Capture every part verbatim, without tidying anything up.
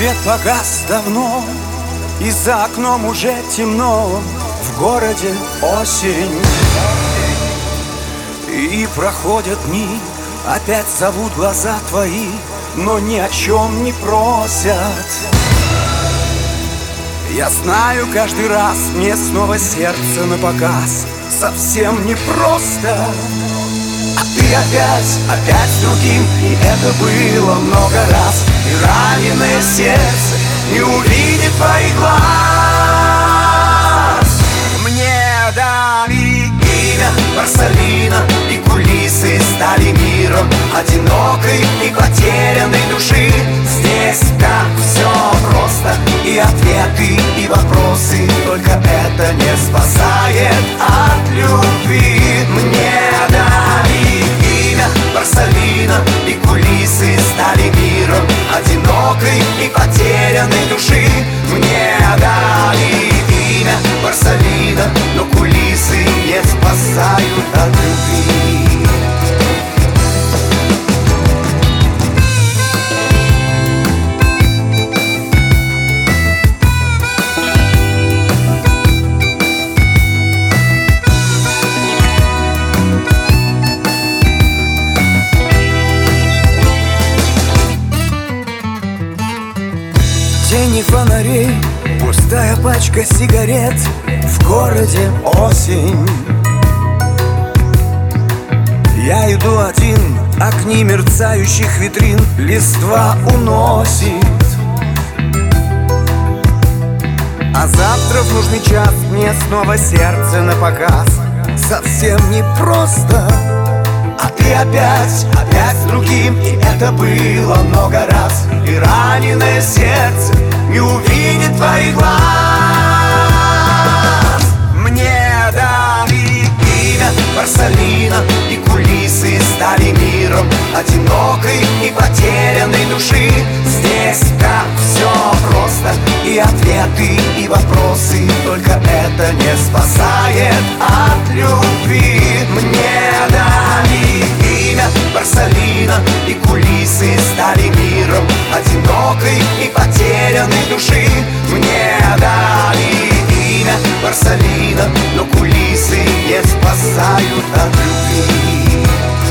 Свет погас давно, и за окном уже темно. В городе осень, и проходят дни. Опять зовут глаза твои, но ни о чем не просят. Я знаю, каждый раз мне снова сердце напоказ. Совсем непросто. А ты опять, опять с другим, и это было много раз. И раненое сердце не увидит твоих глаз. Мне дали имя Барсалина, и кулисы стали миром одинокой и потерянной души. Здесь так все просто, и ответы, и вопросы. Только это не спасает от любви. Мне дали имя Барсалина, и кулисы стали миром одинокой и потерянной души. Мне дали имя Барсалина, но кулисы не спасают от любви. Тени фонарей, пустая пачка сигарет. В городе осень. Я иду один, огни мерцающих витрин листва уносит. А завтра в нужный час мне снова сердце напоказ. Совсем непросто. А ты опять, опять с другим, и это было много раз. И раненое сердце не увидит твоих глаз. Мне дали имя Барсалина, и кулисы стали миром одинокой и потерянной души. Здесь так все просто, и ответы, и вопросы. Только это не спасает от любви. Мне дали имя Барсалина, и кулисы стали миром одинокой и потерянной души. Мне дали имя Барсалина, но кулисы не спасают от любви.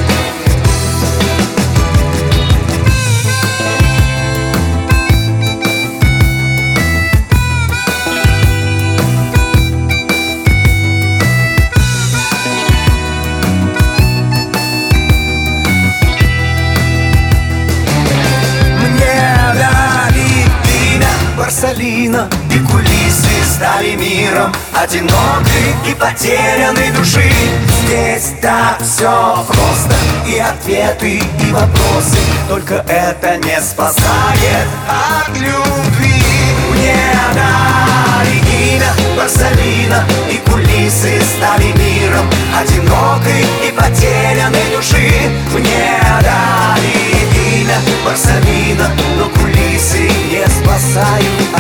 Барсалина, и кулисы стали миром одинокой и потерянной души. Здесь так все просто, и ответы, и вопросы. Только это не спасает от любви. Мне дали имя Барсалина, и кулисы стали миром одинокой и потерянной души. Мне дали имя Барсалина, но кулисы не спасают